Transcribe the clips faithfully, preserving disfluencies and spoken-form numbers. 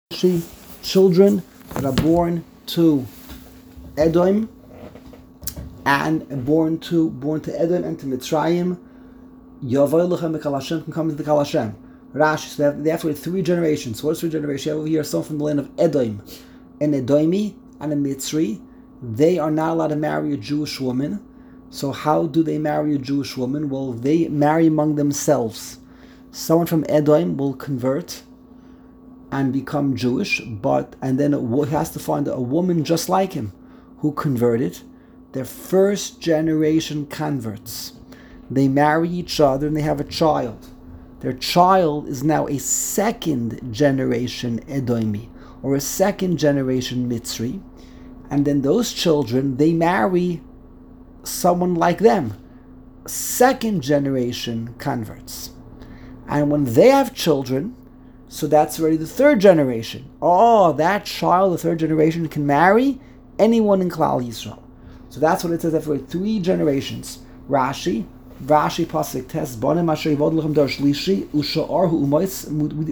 Rashi, children that are born to Edom and born to born to Edom and to Mitzrayim, Yavai Lechem B'Kal Hashem can come into the Kal Hashem. Rashi, so they have, they have to wait three generations. So what's three generations? You have over here someone from the land of Edom, an Edomi and a Mitzri. They are not allowed to marry a Jewish woman. So how do they marry a Jewish woman? Well, they marry among themselves. Someone from Edom will convert and become Jewish, but and then he has to find a woman just like him who converted. They're first generation converts. They marry each other and they have a child. Their child is now a second generation Edomi or a second generation Mitzri, and then those children, they marry someone like them, second generation converts. And when they have children, so that's already the third generation. Oh, that child, the third generation, can marry anyone in Klal Yisrael. So that's what it says after three generations. Rashi, Rashi pasuk tes banim asher yivod lechem dar shlishi usha'ar hu umayis.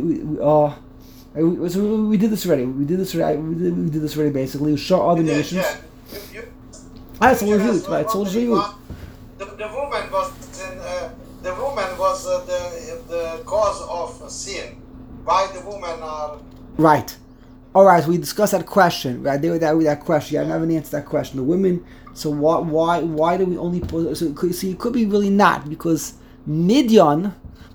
We did this already. We did this already. We did, we did this already. Basically, usha'ar the nations. Yeah. Ah, it's all reviewed, right? It's all reviewed. The, the woman was in, uh, the woman was uh, the the cause of sin. Why the women are right? All right, we discussed that question. Right there with that with that question. Yeah, I haven't answered that question. The women. So why why why do we only put? So it could, see, it could be really not because Midian.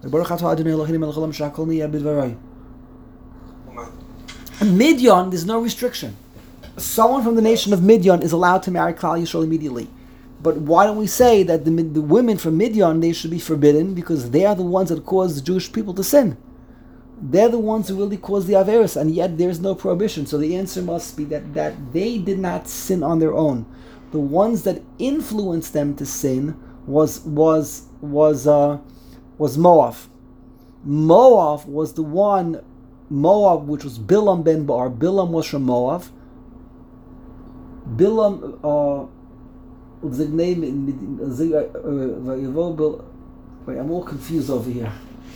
Midian, there's no restriction. Someone from the nation of Midian is allowed to marry Klal Yisrael immediately. But why don't we say that the, the women from Midian, they should be forbidden because they are the ones that caused the Jewish people to sin. They're the ones who really caused the Averis, and yet there's no prohibition. So the answer must be that, that they did not sin on their own. The ones that influenced them to sin was was was uh, was Moab. Moab was the one, Moab, which was Bilam ben Bar. Bilam was from Moab. Bilam, uh, the name, wait, I'm all confused over here.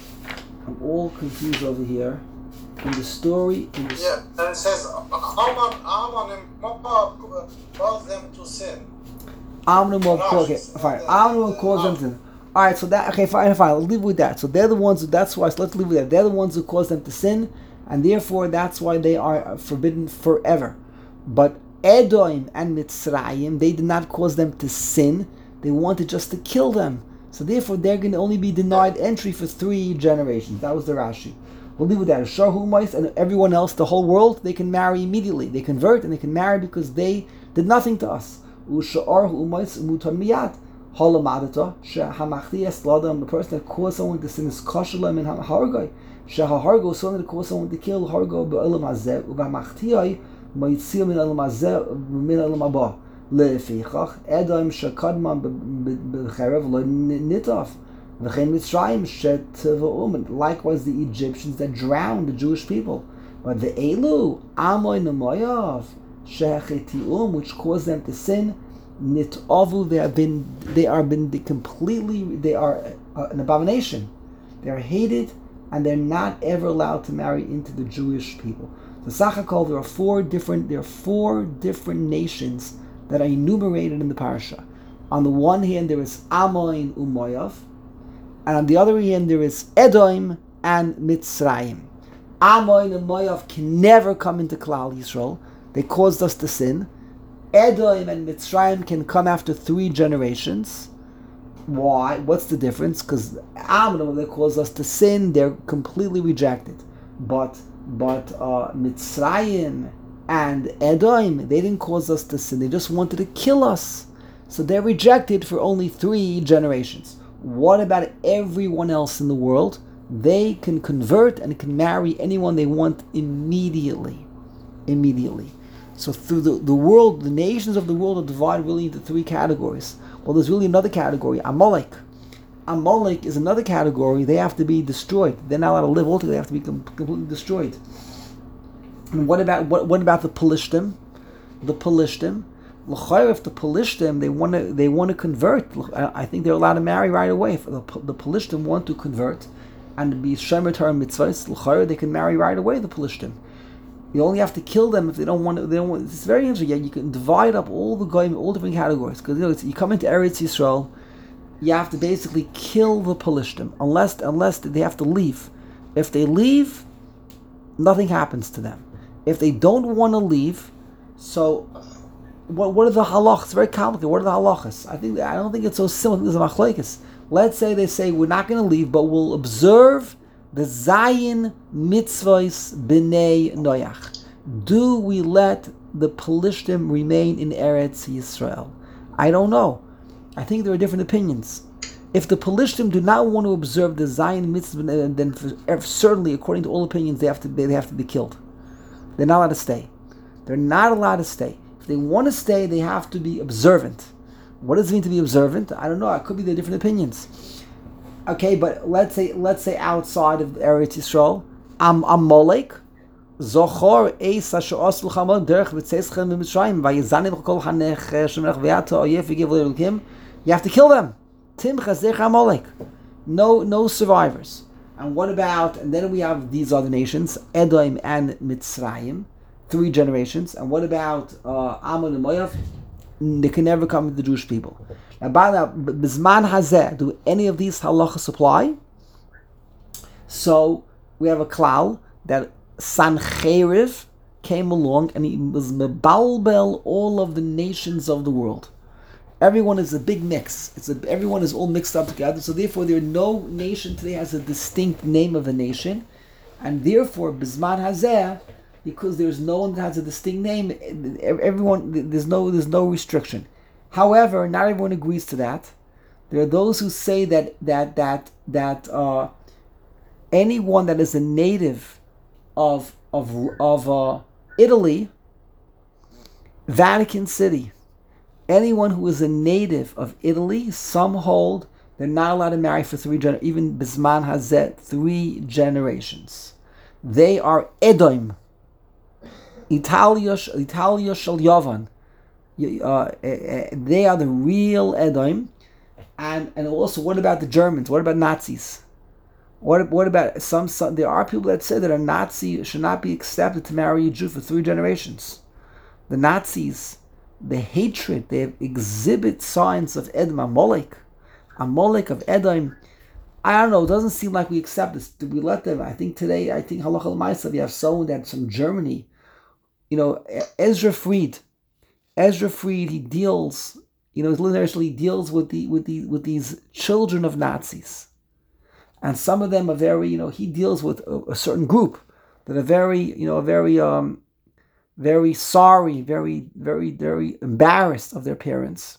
I'm all confused over here. In the story, in the yeah, and it says Ammon, Ammon and Moab caused them to sin. Ammon and Moab caused okay, fine. Ammon and Moab caused them to sin. All right, so that okay, fine, fine. I'll leave with that. So they're the ones. Who, that's why. So let's leave with that. They're the ones who caused them to sin, and therefore that's why they are forbidden forever. But Edom and Mitzrayim, they did not cause them to sin. They wanted just to kill them. So therefore, they're going to only be denied entry for three generations. That was the Rashi. We'll leave with that. Shahu Umais and everyone else, the whole world, they can marry immediately. They convert and they can marry because they did nothing to us. Usha'ar Umais mutan miyad. Halamadata shehamachti esladam. The person that caused someone to sin is kashalam and hargai. Shehahargo, someone that caused someone to kill hargo be'olam hazeh ubamachtiai maitzil min olam hazeh min olam haba. Lefichach Edom shekadman b'cherev lo nitaf v'chein Mitzrayim shetva'um. Likewise, the Egyptians that drowned the Jewish people. But the Elu Amoy Nemoyav shechetium, which caused them to sin, nitavu. They have been, they are been completely, they are uh, an abomination. They are hated, and they're not ever allowed to marry into the Jewish people. The Sachakol, there are four different, there are four different nations that are enumerated in the parasha. On the one hand, there is Ammon and Moav, and on the other hand, there is Edom and Mitzrayim. Ammon and Moav can never come into Klal Yisrael. They caused us to sin. Edom and Mitzrayim can come after three generations. Why? What's the difference? Because Ammon, they caused us to sin, they're completely rejected. But but uh, Mitzrayim and Edom, they didn't cause us to sin. They just wanted to kill us. So they're rejected for only three generations. What about everyone else in the world? They can convert and can marry anyone they want immediately. Immediately. So through the, the world, the nations of the world are divided really into three categories. Well, there's really another category, Amalek. Amalek is another category. They have to be destroyed. They're not allowed to live altogether. They have to be com- completely destroyed. And what about what, what about the Pelishtim? The Pelishtim, l'chayr, if the Pelishtim they want to they want to convert, I think they're allowed to marry right away. If the, the Pelishtim want to convert and be shomer Torah mitzvahs, l'chayr, they can marry right away. The Pelishtim, You only have to kill them if they don't want to. They don't want. It's very interesting. Yeah, you can divide up all the goyim, all different categories. Because you know, it's, you come into Eretz Yisrael, you have to basically kill the Pelishtim unless unless they have to leave. If they leave, nothing happens to them. If they don't want to leave, so what what are the halachas? It's very complicated. What are the halachas? I think I don't think it's so simple. There's a machlokes. Let's say they say we're not going to leave, but we'll observe the Zayin mitzvahs b'nei Noach. Do we let the Pelishtim remain in Eretz Yisrael? I don't know. I think there are different opinions. If the Pelishtim do not want to observe the Zayin mitzvah, then for, certainly, according to all opinions, they have to they have to be killed. They're not allowed to stay. They're not allowed to stay. If they want to stay, they have to be observant. What does it mean to be observant? I don't know. It could be the different opinions. Okay, but let's say let's say outside of Eretz Yisrael, Am Amalek, Zochor Eis Asher Oslu Chamon Derech V'Tzeschem V'Mitzrayim V'Yizanim Kol Hanech Shemelech V'Yato Oyef V'Giv L'Elokim. You have to kill them. Tim Chazech Amalek. No, no survivors. And what about? And then we have these other nations, Edom and Mitzrayim, three generations. And what about uh, Ammon and Moav? They can never come to the Jewish people. Now, by now, Bizman Hazeh, do any of these halachas apply? So we have a klal that Sancheriv came along and he was mebalbel all of the nations of the world. Everyone is a big mix. It's a, everyone is all mixed up together. So therefore, there no nation today has a distinct name of a nation, and therefore, Bizman Hazeh, because there's no one that has a distinct name, everyone there's no there's no restriction. However, not everyone agrees to that. There are those who say that that that that uh, anyone that is a native of of of uh, Italy, Vatican City, anyone who is a native of Italy, some hold they're not allowed to marry for three generations, even Bizman Hazeh, three generations. They are Edom. Italia, Italia Shel Yavan. Uh, they are the real Edom. And and also, what about the Germans? What about Nazis? What what about some, some? There are people that say that a Nazi should not be accepted to marry a Jew for three generations. The Nazis, the hatred, they exhibit signs of Edom, Amalek, Amalek of Edom. I don't know. It doesn't seem like we accept this. Do we let them? I think today, I think halacha l'maisa, we have someone that's from Germany. You know, Ezra Fried. Ezra Fried, he deals, you know, literally deals with the with the with these children of Nazis, and some of them are very, you know, he deals with a, a certain group that are very, you know, very um, very sorry, very very very embarrassed of their parents.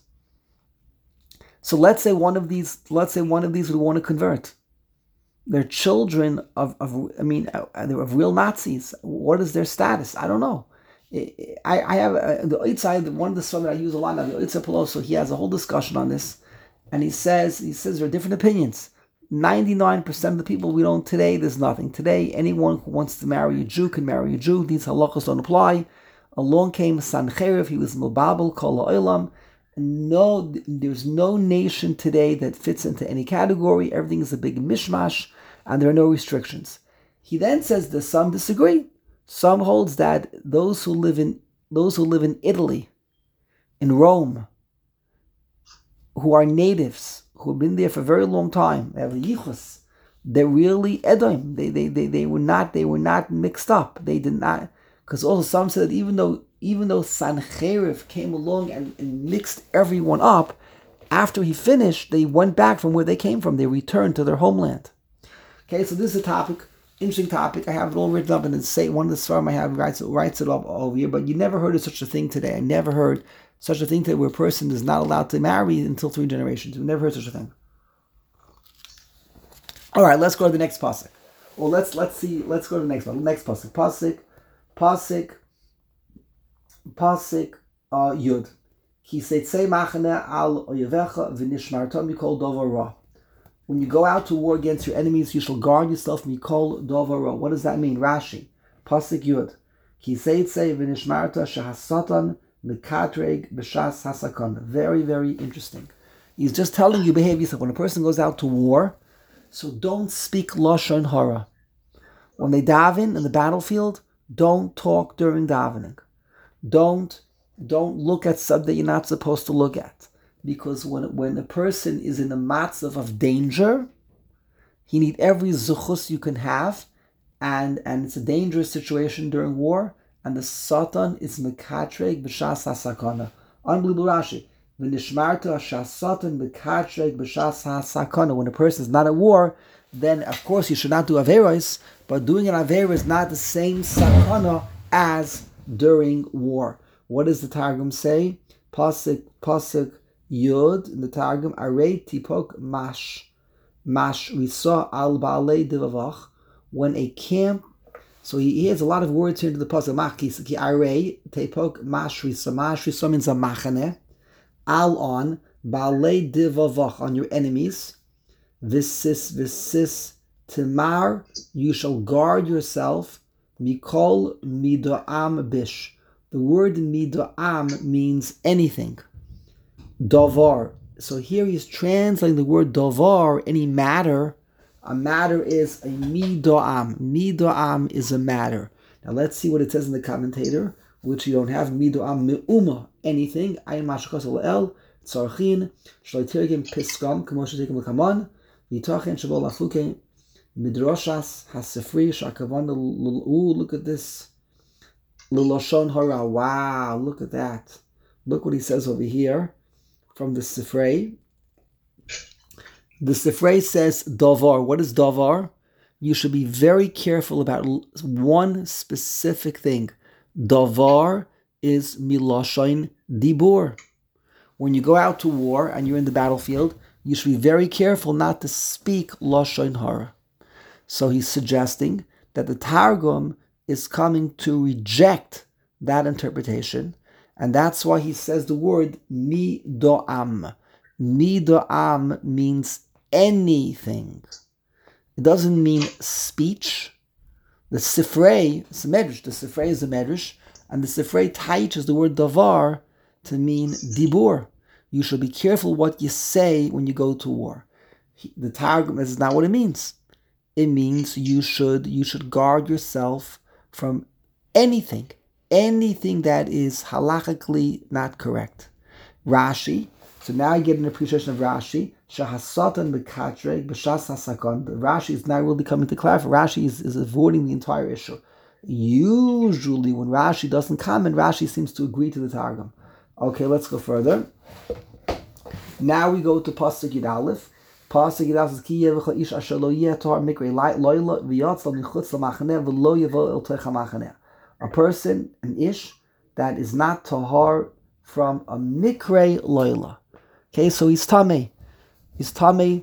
So let's say one of these, let's say one of these would want to convert. They're children of, of I mean, they're of real Nazis. What is their status? I don't know. I, I have uh, the Eitzai, one of the songs that I use a lot now, the Eitzai Peloso, he has a whole discussion on this, and he says he says there are different opinions. ninety-nine percent of the people we don't today, there's nothing. Today, anyone who wants to marry a Jew can marry a Jew. These halachos don't apply. Along came Sancheriv, he was Mubabel, Kol Ha'olam. No, there's no nation today that fits into any category. Everything is a big mishmash, and there are no restrictions. He then says that some disagree. Some holds that those who live in those who live in Italy, in Rome, who are natives, who have been there for a very long time, they have yichus, they're really Edom. They they they they were not they were not mixed up. They did not, because also some said that even though even though Sancheriv came along and, and mixed everyone up, after he finished, they went back from where they came from. They returned to their homeland. Okay, so this is a topic. Interesting topic. I have it all written up, and then say one of the svarim I have writes, writes it up over here. But you never heard of such a thing today. I never heard such a thing today where a person is not allowed to marry until three generations. We never heard such a thing. All right, let's go to the next pasuk. Well, let's let's see. Let's go to the next one. Next pasuk. Pasuk. Pasuk. Pasuk. Uh, Yud. Ki seitzei machane al oyevecha v'nishmarta mikol dovar ra. When you go out to war against your enemies, you shall guard yourself mikol dovar ra. What does that mean? Rashi. Pasuk Yud. Ki seitzei v'nishmarta shehasatan mekatreg b'shas hasakon. Very, very interesting. He's just telling you behave yourself. When a person goes out to war, so don't speak lashon hara. When they daven in the battlefield, Don't talk during davening. Don't don't look at something you're not supposed to look at. Because when when a person is in a matzav of danger, he needs every zuchus you can have, and, and it's a dangerous situation during war, and the Satan is mekatreg b'shas hasakana. Unbelievable Rashi. V'nishmarta shas Satan mekatreg b'shas hasakana. When a person is not at war, then of course you should not do averos, but doing an avera is not the same sakana as during war. What does the Targum say? Pasuk pasuk yud in the Targum. Arei tipok mash mash risa al baalei devavach. When a camp, so he, he has a lot of words here into the pasuk. Machis ki arei tipok mash risa. Mash risa means a machane. Al on baalei devavach, on your enemies. Visis visis timar, you shall guard yourself. Mikol midoam bish. The word midoam means anything. Davar. So here he's translating the word davar, any matter. A matter is a midoam. Midoam is a matter. Now let's see what it says in the commentator, which you don't have. Midoam me'uma, anything. Ayin mashakos el tzarchin shloitergim piskam k'moshetekim l'kamon v'yitachen shabol lafuke midrashas hasefri shakavon. Ooh, look at this. L'lashon hara. Wow, look at that. Look what he says over here from the Sifrei. The Sifrei says davar. What is davar? You should be very careful about one specific thing. Davar is milashon dibur. When you go out to war and you're in the battlefield, you should be very careful not to speak lashon hara. So he's suggesting that the Targum is coming to reject that interpretation, and that's why he says the word midoam. Midoam means anything. It doesn't mean speech. The Sifrei, it's a medrash, the Sifrei is a medrash, and the Sifrei teaches the word davar to mean dibur. You should be careful what you say when you go to war. The Targum, this is not what it means. It means you should you should guard yourself from anything, anything that is halachically not correct. Rashi, so now I get an appreciation of Rashi. Shahasatan b'katreg b'shas hasakon. Rashi is now really coming to clarify. Rashi is, is avoiding the entire issue. Usually when Rashi doesn't comment, Rashi seems to agree to the Targum. Okay, let's go further. Now we go to Pasuk Yud Aleph. Pasuk Yud Aleph says, Ki yevecha ish asher lo yeh tohar mikrei loyla v'yatzal michutz l'machaneh v'lo yevo el toich ha'machaneh. A person, an ish, that is not tahar from a mikrei loyla. Okay, so he's tamei. He's tamei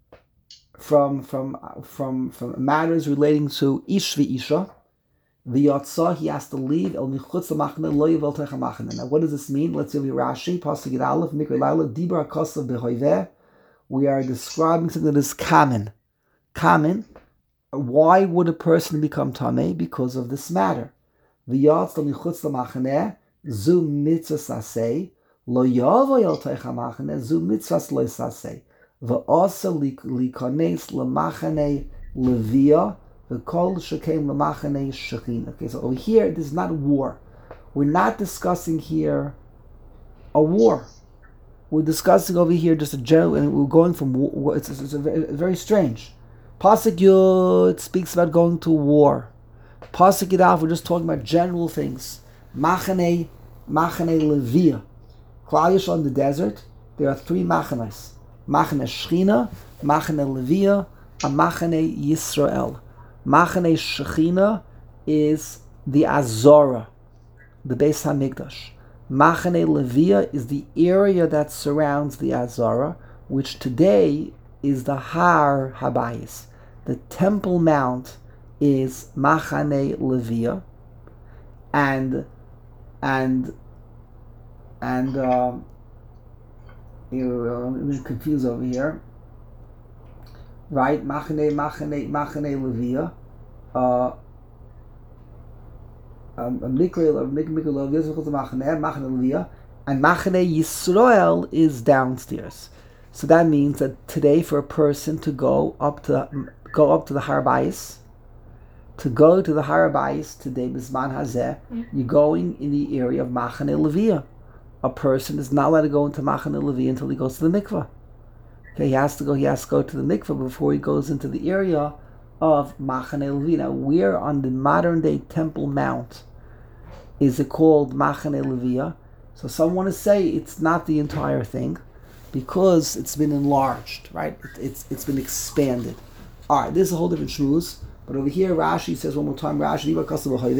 from from from from matters relating to ish v'isha. V'yatzah, he has to leave el michutz l'machaneh lo yevo el toich ha'machaneh. Now, what does this mean? Let's review Rashi. Pasuk Yud Aleph mikrei loyla dibra kosav b'hoiveh. We are describing something that is common. Common. Why would a person become tamei? Because of this matter. V'yatzal michutz l'machaneh zu mitzvah sasei lo yavo el toich ha'machaneh zu mitzvah lo sasei v'osa likones l'machaneh levia v'kol shekem l'machaneh shechina. Okay, so over here, this is not a war. We're not discussing here a war. We're discussing over here just a general, and we're going from war. It's, it's, it's, very, it's very strange. Pasuk Yud speaks about going to war. Pasuk Yud Aleph, we're just talking about general things. Machane, Machane Levia. Klal Yisrael in the desert, there are three machanes. Machane Shechina, Machane Levia, and Machane Yisrael. Machane Shechina is the Azorah, the Beis HaMikdash. Machane Levia is the area that surrounds the Azara, which today is the Har Habayis. The Temple Mount is Machane Levia, and and and um, I'm confused over here. Right, Machane Machane Machane Levia. Uh, Um, Mikra, and Machane Yisrael is downstairs. So that means that today, for a person to go up to go up to the Har Bayis, To go to the Harabayis today, Bisman Hazeh, you're going in the area of Machane Leviyah. A person is not allowed to go into Machane Leviyah until he goes to the mikvah. Okay, he has to go. He has to go to the mikvah before he goes into the area of Machane Leviyah. Now, where on the modern day Temple Mount is it called Machane Leviyah? So some want to say it's not the entire thing because it's been enlarged, right? It, it's it's been expanded. All right, this is a whole different shmuz. But over here, Rashi says one more time, Rashi, what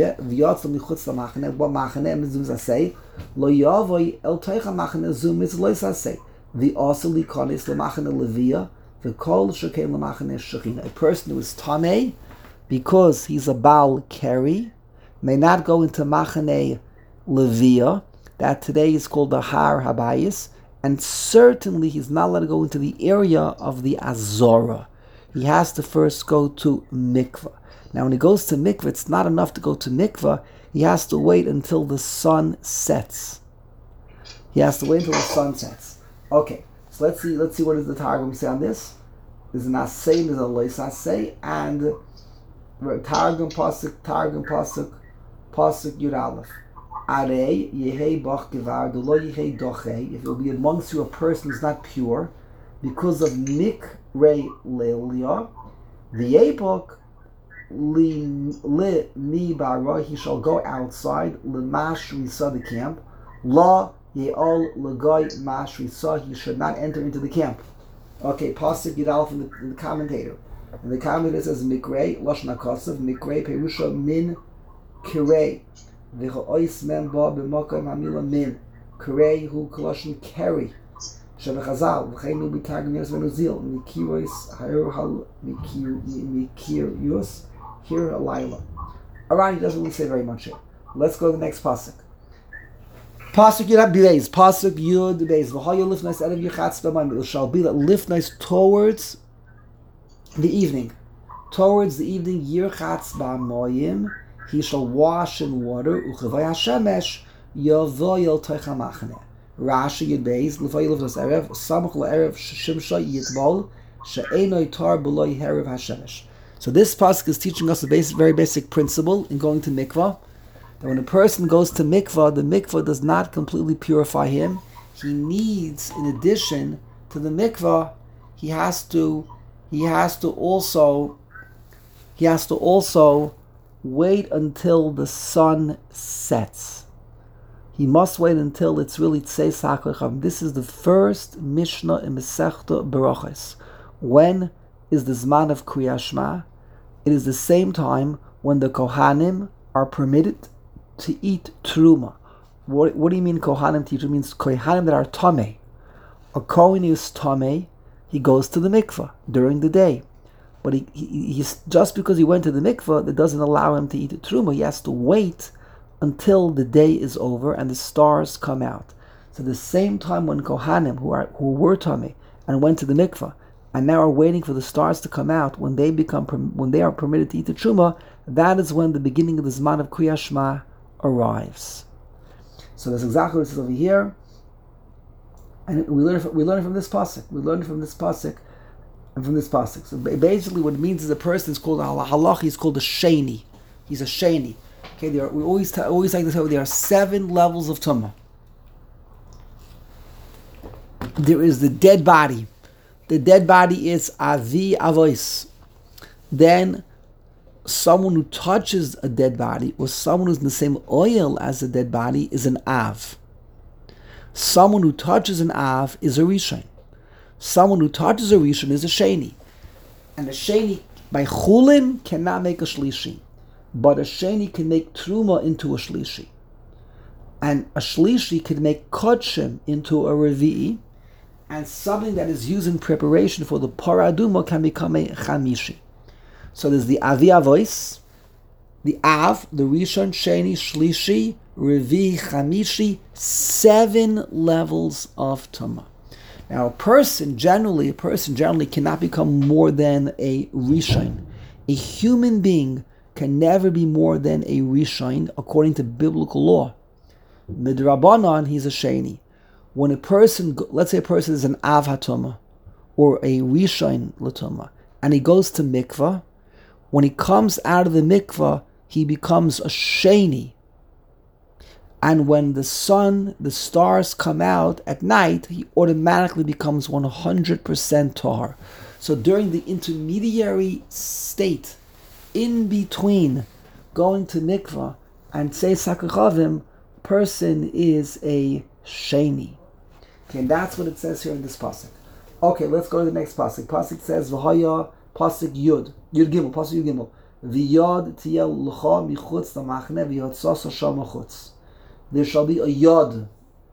machane mizum say? Lo yavoy el teicha machane zum is lo say. The also likonis le machane levia, the kol shekein le machane shechina. A person who is tamei, because he's a baal keri, may not go into machane levia, that today is called the har habayis, and certainly he's not allowed to go into the area of the azora. He has to first go to mikvah. Now, when he goes to mikvah, it's not enough to go to mikvah. He has to wait until the sun sets. He has to wait until the sun sets. Okay, so let's see. Let's see what does the Targum say on this. There's an asay, there's a lois asay, and Targum pasuk, Targum pasuk, pasuk yud aleph. Arei yehei bach gevar lo yehei dochei. If it will be amongst you a person who's not pure, because of mikrei lelia, the epoch li li mi bara, he shall go outside lemashri sa the camp, la yeol legoy mashri sa, he should not enter into the camp. Okay, pasuk yidal from the, the commentator, and the commentator says mikrei lashon hakasav mikrei perusha min kirei v'cha ois mem ba b'makom hamila min kirei hu koloshin keri. Shebechazal, v'cheinu b'targum yos v'nuzil, mikiros ha'er hal mikirios here alayla. Alright, he doesn't really say very much here. Let's go to the next pasuk. Pasuk Yud Beis, pasuk Yud Beis. V'hayu lifnais erev yichatz b'mayim. It shall be that lifnais towards the evening, towards the evening yirchatz b'mayim. He shall wash in water. Uchevay hashemesh yavoyel toicha machane. Rashi Yud Beis, L'fay Lefnas Erev, Samach L'Erev Shimsha Yitbol, She'enoi Tar B'loi Herev HaShemesh. So this pasuk is teaching us a basic, very basic principle in going to mikvah, that when a person goes to mikvah, the mikvah does not completely purify him. He needs, in addition to the mikvah, he has to, he has to also, he has to also wait until the sun sets. He must wait until it's really Tseis HaKochav. This is the first Mishnah in Masechta Berachos. When is the Zman of Kriyas Shema? It is the same time when the Kohanim are permitted to eat Truma. What, what do you mean Kohanim to eat Truma? It means Kohanim that are Tameh. A Kohen is Tameh, he goes to the mikvah during the day. But he, he, he's, just because he went to the mikvah, that doesn't allow him to eat Truma. He has to wait until the day is over and the stars come out. So the same time when Kohanim, who are who were Tameh and went to the mikvah, and now are waiting for the stars to come out, when they become when they are permitted to eat the truma, that is when the beginning of the Zman of Kriyas Shema arrives. So that's exactly what it says over here, and we learn we learn from this pasuk. We learn from this pasuk and from this pasuk. So basically, what it means is a person is called a halach. He's called a sheni. He's a sheni. Okay, there are, we always t- always like to say there are seven levels of tumah. There is the dead body. The dead body is avi avois. Then someone who touches a dead body, or someone who's in the same oil as a dead body, is an av. Someone who touches an av is a rishon. Someone who touches a rishon is a sheni. And a sheni by chulin cannot make a shlishi. But a sheni can make truma into a shlishi. And a shlishi can make kodshim into a revi'i. And something that is used in preparation for the paraduma can become a chamishi. So there's the avi avois, the av, the rishon, sheni, shlishi, revi'i, chamishi, seven levels of tumah. Now a person generally, a person generally cannot become more than a rishon. A human being can never be more than a rishon according to biblical law. Midrabanan, he's a sheni. When a person, let's say a person is an av hatuma or a rishon latuma, and he goes to mikvah, when he comes out of the mikvah, he becomes a sheni. And when the sun, the stars come out at night, he automatically becomes one hundred percent tahar. So during the intermediary state, in between going to mikvah and say sakachavim, person is a sheni. Okay, and that's what it says here in this pasuk. Okay, let's go to the next pasuk. Pasuk says v'haya pasuk yud yud gimel pasuk yud gimel v'yod tiyel l'cha michutz lamachne v'yotzas hasham chutz. There shall be a yod,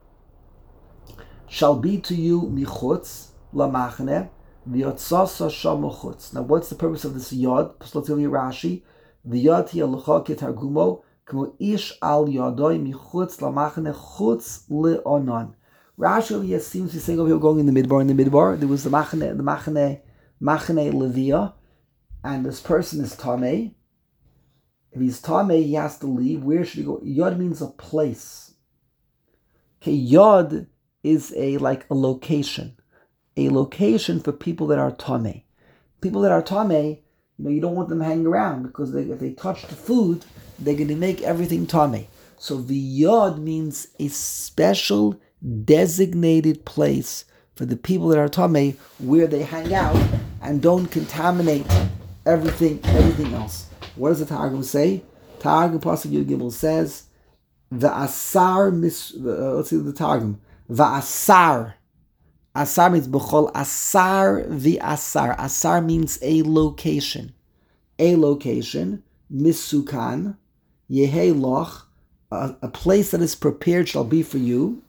shall be to you michutz lamachne v'yotzas hasham chutz. Now, what's the purpose of this yod? Let's look at Rashi. V'yod tiyel l'cha ketargumo k'mo ish al yodoi michutz lamachne chutz le'onan. Rashi over here seems to be saying over here going in the midbar. In the midbar, there was the machane, the machane, machane Levia, and this person is Tameh. If he's Tameh, he has to leave. Where should he go? Yod means a place. Okay, Yod is a like a location, a location for people that are Tameh. People that are Tameh, you know, you don't want them hanging around because they, if they touch the food, they're going to make everything Tameh. So the Yod means a special designated place for the people that are Tameh, where they hang out and don't contaminate everything everything else. What does the Targum say? Targum Pasuk Yud Gimel says, the asar mis. Uh, let's see the Targum. The asar. Asar means b'chol asar the asar. Asar means a location. A location. Misukan. Yehei loch. A, a place that is prepared shall be for you.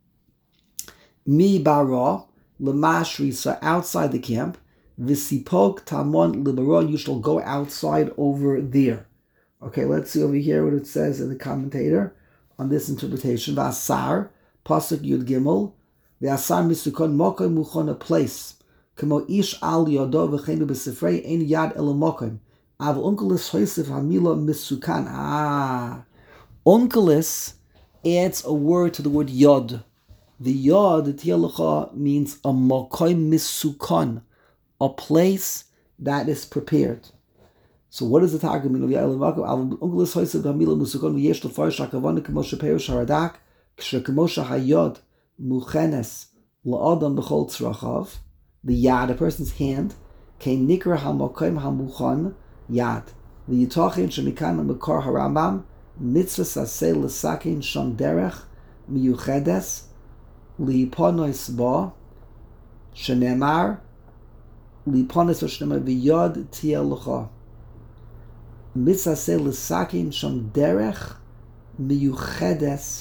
Mi bara lemashri, so outside the camp. Visipok tamon libara, you shall go outside over there. Okay, let's see over here what it says in the commentator on this interpretation. Vasar pasuk yud gimel. Vasar misukon mokom muchon, a place. Kamo ish al yodo v'chenu b'sifrei ein yad elamokom. Av unkelis hoisef hamila misukan. Ah, unkelis adds a word to the word yod. The yod, the tiyalacha, means a mokom misukon, a place that is prepared. So what does the Targum mean? Unkelis hoisef hamila misukon v'yesh l'farish hakavana kamo sheperush haradak k'shekamo shehayod muchenes la'adam b'chol tzrachav. The yad, a person's hand, kein nikra hamokom hamuchon yad. The yitachin shemikan mekar harambam mitzvah saseh l'sakin sham derech miyuchedes liponos ba shenemar liponos shenemar v'yod tiyel l'cha mitzvah saseh l'sakin sham derech miyuchedes,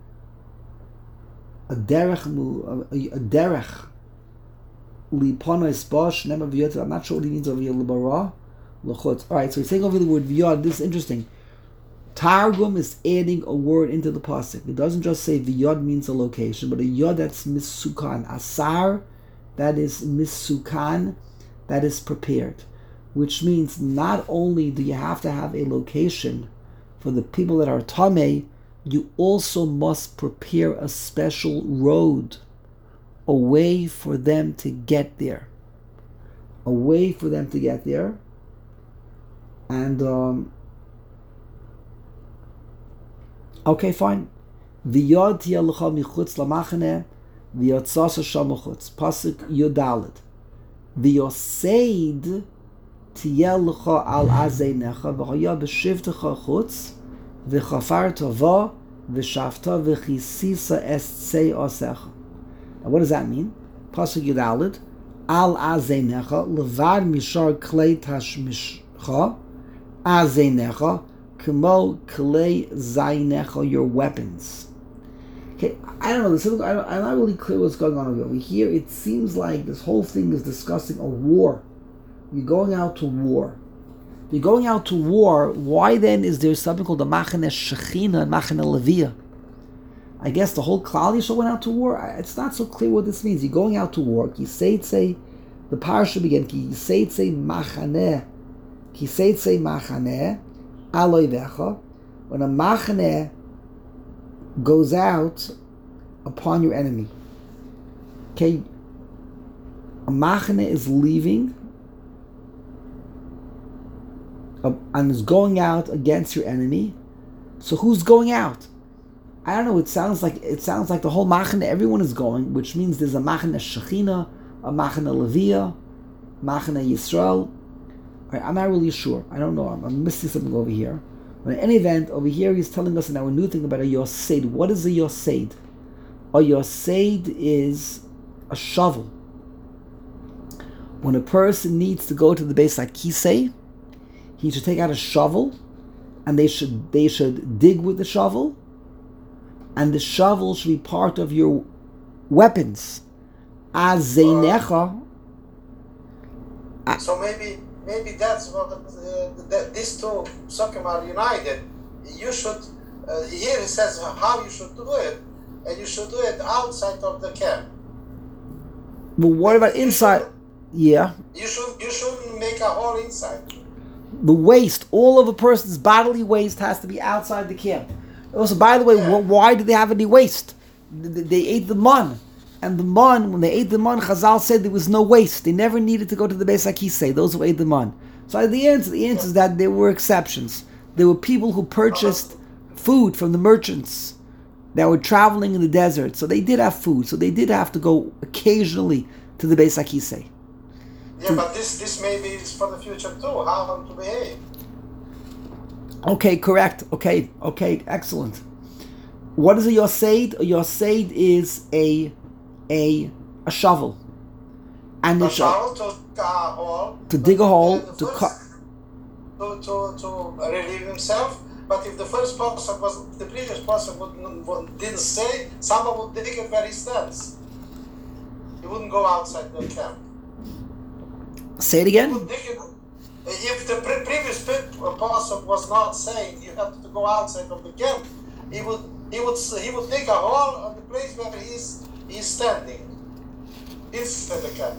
a derech a derech liponos ba shenemar v'yod. I'm not sure what he means over here. Libara l'chutz. All right, so he's saying over the word v'yod. This is interesting. Targum is adding a word into the pasuk. It doesn't just say v'yod means a location, but a yod that's misukan. Asar, that is misukan, that is prepared. Which means not only do you have to have a location for the people that are tameh, you also must prepare a special road, a way for them to get there. A way for them to get there. And, um, okay, fine. V'yod tiyel l'cha michutz lamachane v'yotzas hasham chutz. Pasuk Yudalet. V'yoseid tiyel l'cha al azeinecha v'haya b'shivtecha chutz v'chafar tova v'shavta v'chisisa estzei osecha. Now, what does that mean? Pasuk Yudalet. Al azeinecha levad mishar klei tashmishcha azeinecha Kamo Kalei Zainecha, your weapons. Okay, I don't know. This is, I'm not really clear what's going on over here. It seems like this whole thing is discussing a war. You're going out to war. If you're going out to war, why then is there something called the Machane Shechina and Machane Levia? I guess the whole Klal Yisrael went out to war. It's not so clear what this means. You're going out to war. Kiseitse, the parasha begin. Kiseitse Machane. Kiseitse Machane. When a machane goes out upon your enemy, okay, a machane is leaving uh, and is going out against your enemy. So who's going out? I don't know. It sounds like it sounds like the whole machane. Everyone is going, which means there's a machane Shechina, a machane Levia, machane Yisrael. Right, I'm not really sure. I don't know. I'm, I'm missing something over here. But in any event, over here he's telling us now a new thing about a Yoseid. What is a Yoseid? A Yoseid is a shovel. When a person needs to go to the Beis HaKisei, he should take out a shovel, and they should they should dig with the shovel, and the shovel should be part of your weapons. Azeinecha. Uh, so maybe maybe that's what uh, that these two psukim are united. You should uh, here it says how you should do it, and you should do it outside of the camp. But what about inside? Yeah. You should you shouldn't make a hole inside. The waste, all of a person's bodily waste, has to be outside the camp. Also, by the way, Yeah. why did they have any waste? They, they ate the man, and the man, when they ate the man, Chazal said there was no waste. They never needed to go to the Beis HaKisei. Those who ate the man. So the answer, the answer is that there were exceptions. There were people who purchased food from the merchants that were traveling in the desert, so they did have food. So they did have to go occasionally to the Beis HaKisei. Yeah, but this this maybe is for the future too. How to behave? Okay, correct. Okay, okay, excellent. What is a yoseid? A yoseid is a a a shovel, and A the shovel to dig a hole. to dig a hole the to first- cut. To, to, to relieve himself. But if the first person was the previous person would, would, didn't say, someone would dig it where he stands. He wouldn't go outside the camp. Say it He again. would dig it. If the pre- previous pe- person was not saying you have to go outside of the camp, he would he would he would dig a hole on the place where he's he's standing inside the camp.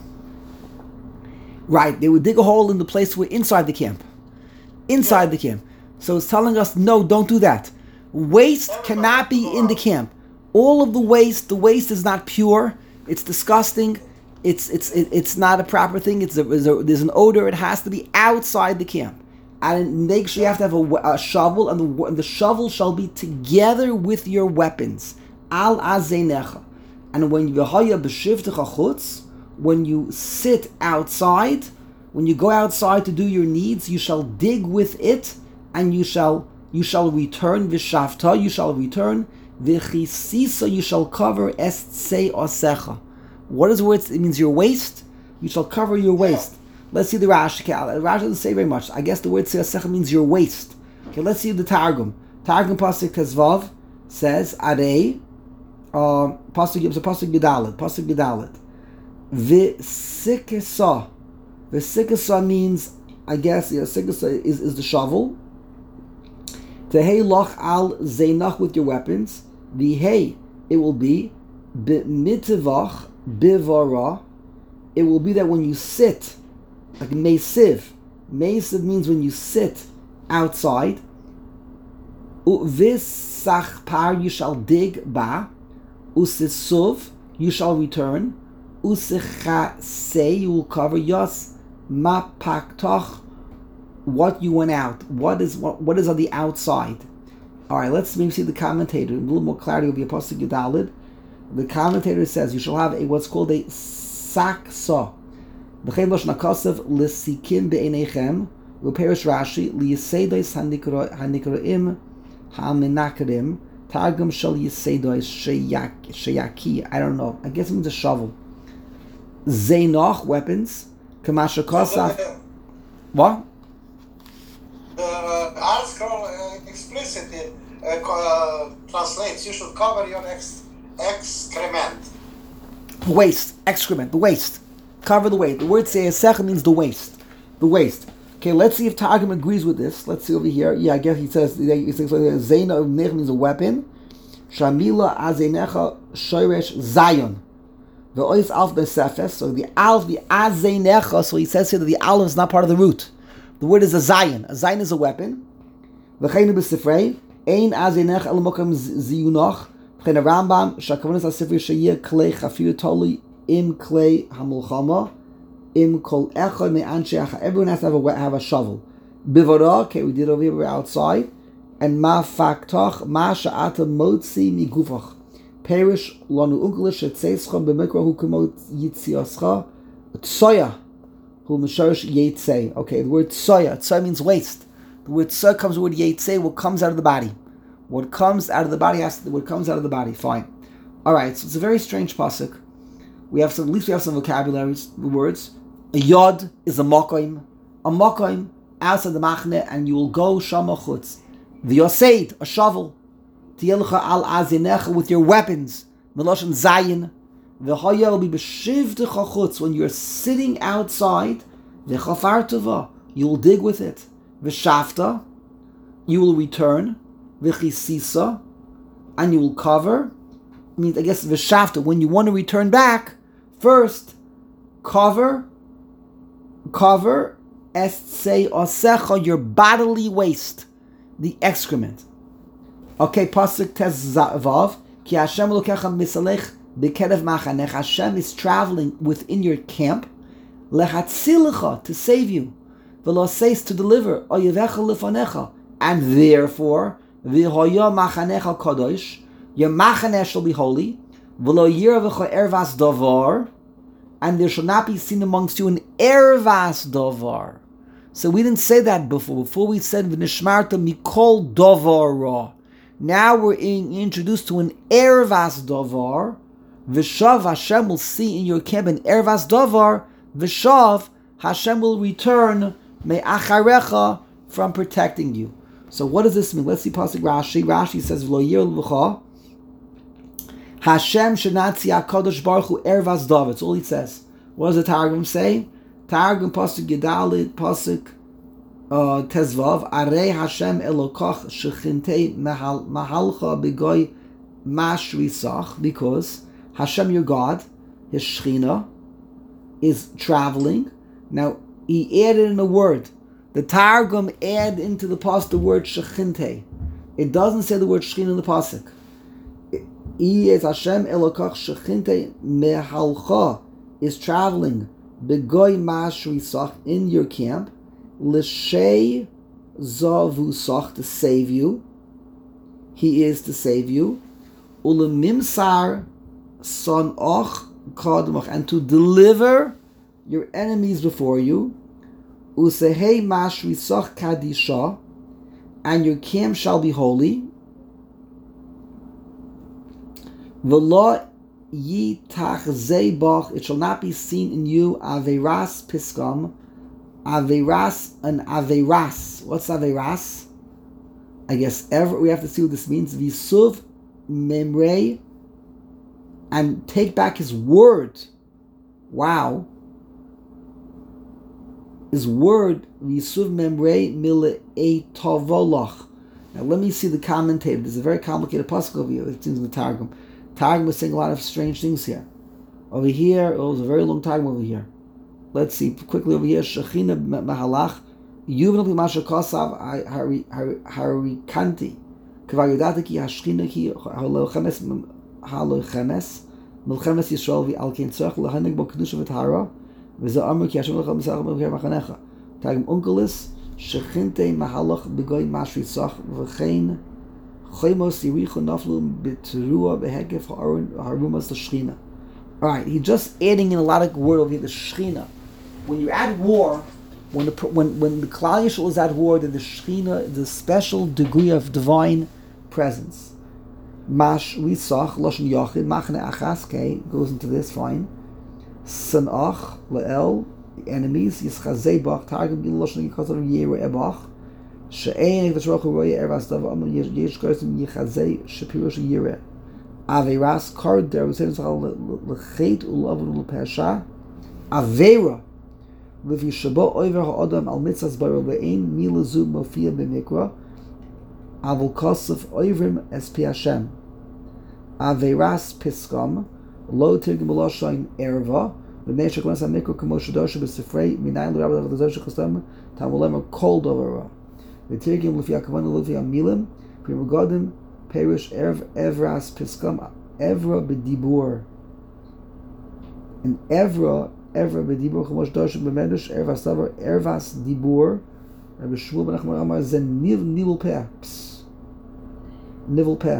Right, they would dig a hole in the place where inside the camp, inside Yeah. the camp. So it's telling us, no, don't do that. Waste Everybody cannot be go in the out. camp. All of the waste, the waste is not pure. It's disgusting. It's it's it, it's not a proper thing. It's a, there's, a, there's an odor. It has to be outside the camp. And make sure you have to have a, we- a shovel, and the the shovel shall be together with your weapons. Al azeinecha. And when you chutz, when you sit outside, when you go outside to do your needs, you shall dig with it, and you shall you shall return v'shavta, you shall return v'chisisa, you shall cover estzei osecha. What is the word? It means your waist. You shall cover your waist. Let's see the Rashi. Okay, the Rashi doesn't say very much. I guess the word se'osecha means your waist. Okay, let's see the Targum. Targum pasuk tezvav says arei. Uh, pasuk gives a pasuk gedalit. Pasuk gedalit. V'sikasa. V'sikasa means, I guess, yeah, sikasa is, is the shovel. Tehei loch al zeinach, with your weapons. V'hei, it will be b'mitivach bivara. It will be that when you sit, like mesiv. Mesiv means when you sit outside. U'visach par, you shall dig ba. Usisuv, you shall return. Usichase, you will cover. Yos mapaktoch, what you went out. What is what? What is on the outside? All right, let's maybe see the commentator. A little more clarity of the Apostle Yudalid. The commentator says you shall have a what's called a saksa. V'chein losh nakasav l'sikim be'enechem. V'perish Rashi liyisedos hanikroim ha'menakarim. Targum shal yisedos sheyaki. I don't know. I guess it means a shovel. Zeinach, weapons. Kamasha kosaf. The, What? the uh, article uh, explicitly uh, co- uh, translates you should cover your ex- excrement. Waste, excrement, the waste. Cover the waste. The word se'esech means the waste. The waste. Okay, let's see if Targum agrees with this. Let's see over here. Yeah, I guess he says Zayna of Nech means a weapon. Shamila azeinecha shoresh zayon. The ois alf besefes. So the alf, the azeinecha. So he says here that the alf is not part of the root. The word is a zayin. A zayin is a weapon. V'cheinu b'sifrei ein azeinecha el mokam ziyunach. V'cheinu Rambam shakavunas asifrei sheyeh klei chafir toli im klei hamulchama. Im kol echad me'anshei. Everyone has to have a have a shovel. Bivara, okay, we did over here, we're outside. And ma faktach, ma sha'ata motzi migufach. Perish lanu unkelish et seischa b'mikra hu kumot yitziascha. Tsoya, hu misharish yetzei. Okay, the word tsoya, tsoya means waste. The word tsoya comes with the word yetzei, what comes out of the body. What comes out of the body has to, what comes out of the body, fine. Alright, so it's a very strange pasuk. We have some, at least we have some vocabularies, the words. A yod is a mokoim. A mokoim, outside the machne, and you will go shama chutz. The yoseid, a shovel. Tiyelcha al azinecha, with your weapons. Meloshen zayin. V'hoya will be b'shivtecha chutz, when you're sitting outside. V'chafar tova, you will dig with it. V'shavta, you will return. V'chisisa, and you will cover. I mean, I guess v'shavta, when you want to return back, first, cover, cover, estsei osecha, your bodily waste, the excrement. Okay, pasuk tes vav, ki Hashem lokecha misalech b'kerev machanech, Hashem is traveling within your camp, lechatzilcha, to save you, v'lo seis, to deliver, oyevecha lefanecha, and therefore, v'hoya machanecha kadosh, your machaneh shall be holy, v'lo yiravecha ervas davar, and there shall not be seen amongst you an ervas davar. So we didn't say that before. Before we said v'nishmarta mikol davar ra. Now we're in, introduced to an ervas davar. V'shav Hashem will see in your camp an ervas davar. V'shav Hashem will return me'acharecha, from protecting you. So what does this mean? Let's see pasuk Rashi. Rashi says v'lo yir l'v'cha. Hashem shenatzi HaKadosh Baruch Hu ervas davar. That's all it says. What does the Targum say? Targum pasuk Gedalit pasuk uh, Tezvav. Arei Hashem elokach shechintei mahalcha begoy mashrisach. Because Hashem, your God, His Shechina, is traveling. Now, He added in a word. The Targum add into the pasuk the word shechintei. It doesn't say the word Shechina in the pasuk. He is Hashem elokach shechintei mehalcha, is traveling begoy mashrisach, in your camp, l'shei zavusach, to save you. He is to save you. Ulemimsar sanach kadmach, and to deliver your enemies before you. Usehei mashrisach kadisha, and your camp shall be holy. V'lo yitachzei bach, it shall not be seen in you averas piskam. Averas, an averas. What's averas? I guess ever we have to see what this means. Visuv memrei, and take back his word. Wow. His word, visuv memrei mile etavolach. Now let me see the commentator. There's a very complicated pasuk over here. It seems in the Targum. Targum is saying a lot of strange things here. Over here, it was a very long time over here. Let's see quickly over here. Shechina mahalach yuvan l'masha kosav harikanti kavayudati ki hashchina ki halochemes halochemes milchemes Yisrael v'alkein tzach lahanig bo kedusha v'tahara v'ze amr ki Hashem l'chal misach b'mkir machanecha. Targum unkelis shechinte mahalach b'goy mashri tzach v'chein chemos yirichu naflu b'terua b'hekef harumas l'shchina. All right, he's just adding in a lot of word over here, the Shechina. When you're at war, when the when when the Klal Yisrael is at war, then the Shechina, the special degree of divine presence. Mash risach loshen yachid machne achaske goes into this, fine. Sanach leel, the enemies yischazei bach targum in loshen yikazav yera ebach she'ein ekdashrochu roya ervas dav amam yesh kosim yichazei shepirosh yera. Averas kard there was saying lechet ulavun lepesha avera levi shabo over ha'adam al mitzvahs bar ve'ein milazu mofia b'mikra avol kosef ovrim es pi Hashem averas piskam lo tirgim b'loshain erva v'nei shekmas ha'mikra k'mo shadosha b'sifrei minayin l'rabba l'vadazor shechastam tamulem kol dovara v'tirgim lefi ha'kavana lefi ha'milim primagodim perish ev evras piskam evra bedibur, and evra evra bedibur chamosh doshim b'medush ervas davar ervas dibur Rabbi Shmuel ben Nachman Amar ze nivel peh. Nivel peh.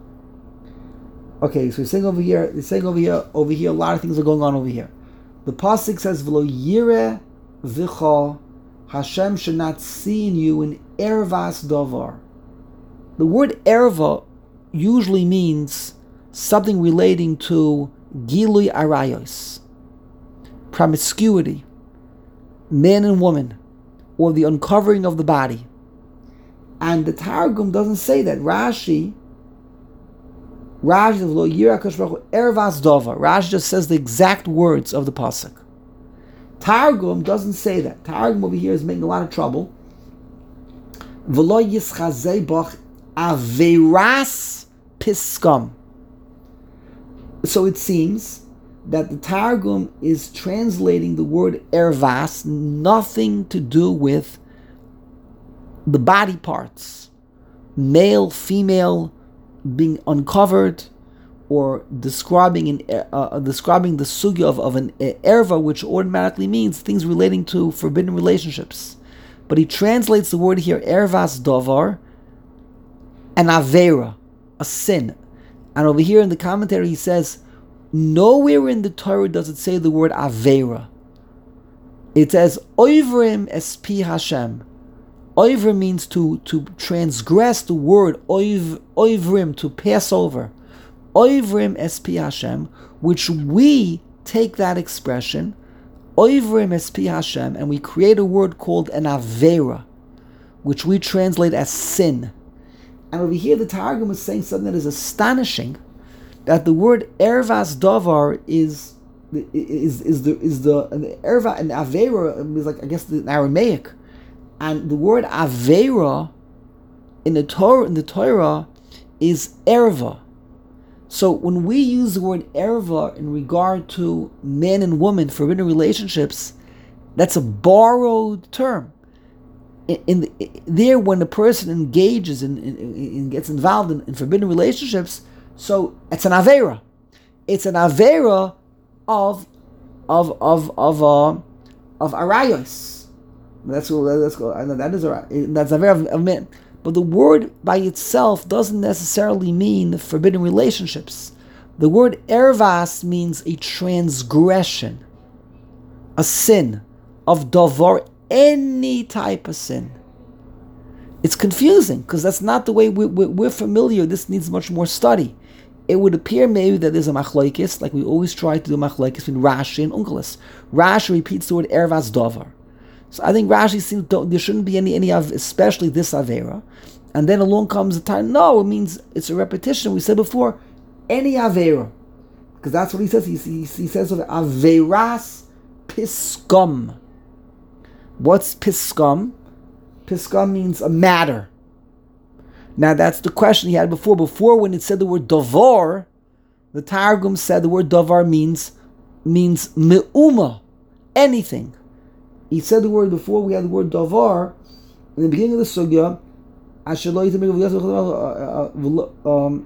Okay, so he's saying over here, he's saying over here, over here, a lot of things are going on over here. The pasuk says, "V'lo yireh v'cha," Hashem should not see in you an ervas davar. The word erva usually means something relating to gilui arayos, promiscuity, man and woman, or the uncovering of the body. And the Targum doesn't say that. Rashi, Rashi says, "Lo yireh HaKadosh Baruch Hu ervas davar." Rashi just says the exact words of the pasuk. Targum doesn't say that. Targum over here is making a lot of trouble. V'lo yischazei bach averas piskam. So it seems that the Targum is translating the word ervas, nothing to do with the body parts, male, female, being uncovered, or describing an, uh, describing the sugya of, of an erva, which automatically means things relating to forbidden relationships. But he translates the word here, ervas davar, an avera, a sin. And over here in the commentary he says, nowhere in the Torah does it say the word avera. It says, oivrim espi Hashem. Oivrim means to, to transgress the word, oiv, oivrim, to pass over. Oivrim espi Hashem, which we take that expression, oivrim espi Hashem, and we create a word called an avera, which we translate as sin. And over here the Targum is saying something that is astonishing, that the word ervas davar is is is the is the an erva and avera is like, I guess, the Aramaic. And the word avera in the Torah, in the Torah is erva. So when we use the word erva in regard to man and woman, forbidden relationships, that's a borrowed term. In, in the, there, when a person engages and in, in, in, gets involved in, in forbidden relationships, so it's an avera. It's an avera of of of of uh, of arayos. That's what that's called. That is a that's a very of men. But the word by itself doesn't necessarily mean forbidden relationships. The word ervas means a transgression, a sin of davar, any type of sin. It's confusing because that's not the way we, we, we're familiar. This needs much more study. It would appear maybe that there's a machlokes, like we always try to do machlokes between Rashi and Onkelos. Rashi repeats the word ervas davar. So I think Rashi seems there shouldn't be any any of, especially this avera. And then along comes the time. No, it means it's a repetition. We said before, any avera, because that's what he says. He he, he says of averas piskam. What's piskam? Piskam means a matter. Now that's the question he had before. Before, when it said the word davar, the Targum said the word davar means means me'uma, anything. He said the word before, we had the word davar in the beginning of the sugya. Um,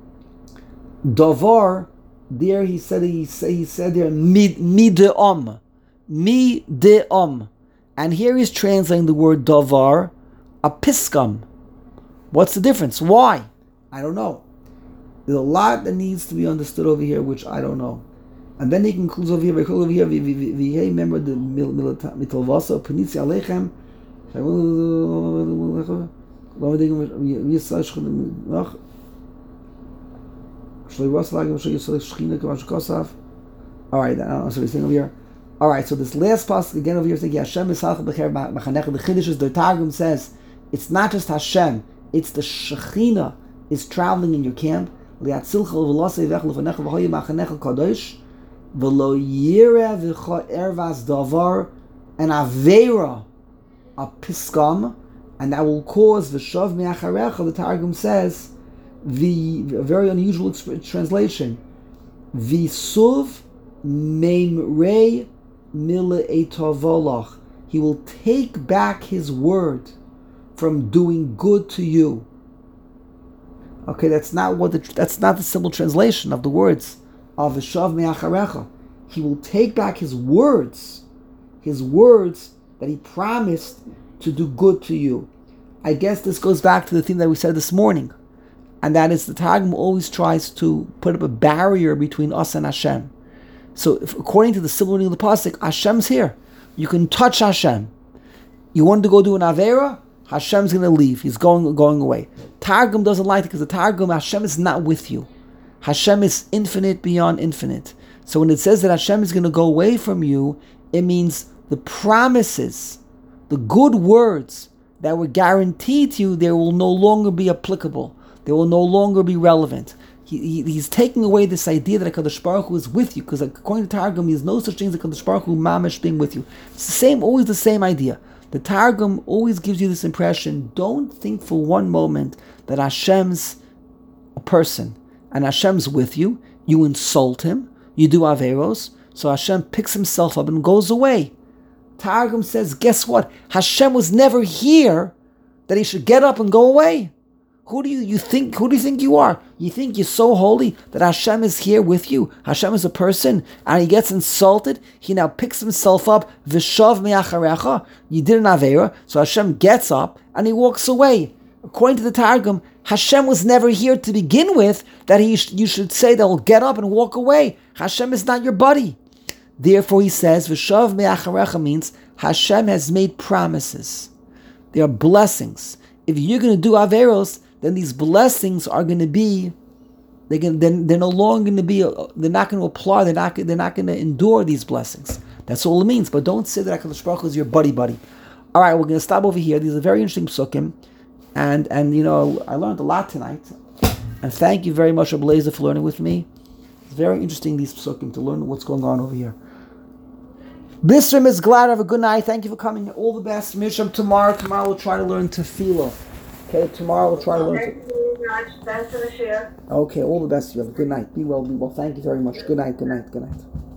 davar, there he said he said he said there mideom, mideom, and here he's translating the word davar, a piskam. What's the difference? Why? I don't know. There's a lot that needs to be understood over here, which I don't know. And then he concludes over here, over here, remember the mitalvasa, penitzi aleichem, alright, uh, so he's saying over here. Alright, so this last pasuk again over here saying, Hashem is halach b'cher b'chanecha. The Chiddush is, the Targum says, it's not just Hashem, it's the Shekhinah is traveling in your camp. Liatzilcha v'lasei v'ech l'fanecha v'hoye machanecha kadosh. V'lo yireh v'cha ervas davar, an avera, a piskam, and that will cause v'shav me'acharecha. The Targum says, the a very unusual exp- translation, v'suv meimrei mile etavolach. He will take back his word from doing good to you. Okay, that's not what the that's not the simple translation of the words of v'shav me'acharecha. He will take back his words, his words that he promised to do good to you. I guess this goes back to the thing that we said this morning, and that is the Targum always tries to put up a barrier between us and Hashem. So if, according to the simple meaning of the pasuk, Hashem's here. You can touch Hashem. You want to go do an Avera? Hashem's going to leave. He's going going away. Targum doesn't like it because the Targum, Hashem is not with you. Hashem is infinite beyond infinite. So when it says that Hashem is going to go away from you, it means the promises, the good words that were guaranteed to you, they will no longer be applicable. They will no longer be relevant. He, he, he's taking away this idea that HaKadosh Baruch Hu is with you, because according to Targum, there's no such thing as HaKadosh Baruch Hu mamish being with you. It's the same, always the same idea. The Targum always gives you this impression, don't think for one moment that Hashem's a person, and Hashem's with you. You insult him, you do Averos, so Hashem picks himself up and goes away. Targum says, guess what? Hashem was never here that he should get up and go away. Who do you, you think? Who do you think you are? You think you're so holy that Hashem is here with you? Hashem is a person, and he gets insulted. He now picks himself up. V'shav me'acharecha. You did an avera, so Hashem gets up and he walks away. According to the Targum, Hashem was never here to begin with that he sh- you should say that he'll get up and walk away. Hashem is not your buddy. Therefore, he says v'shav me'acharecha means Hashem has made promises. They are blessings. If you're going to do averos, then these blessings are going to be, they're, going, they're, they're no longer going to be, they're not going to apply, they're not, they're not going to endure these blessings. That's all it means. But don't say that HaKadosh Baruch Hu is your buddy buddy. All right, we're going to stop over here. These are very interesting psukim. And, and you know, I learned a lot tonight. And thank you very much, Ablazer, for learning with me. It's very interesting, these psukim, to learn what's going on over here. Bisrim is glad. Have a good night. Thank you for coming. All the best. Misham tomorrow. Tomorrow we'll try to learn tefillah. Okay, tomorrow we'll try to learn. Thank you very much. Thanks for the share. Okay, all the best. You have a good night. Be well, be well. Thank you very much. Good night, good night, good night.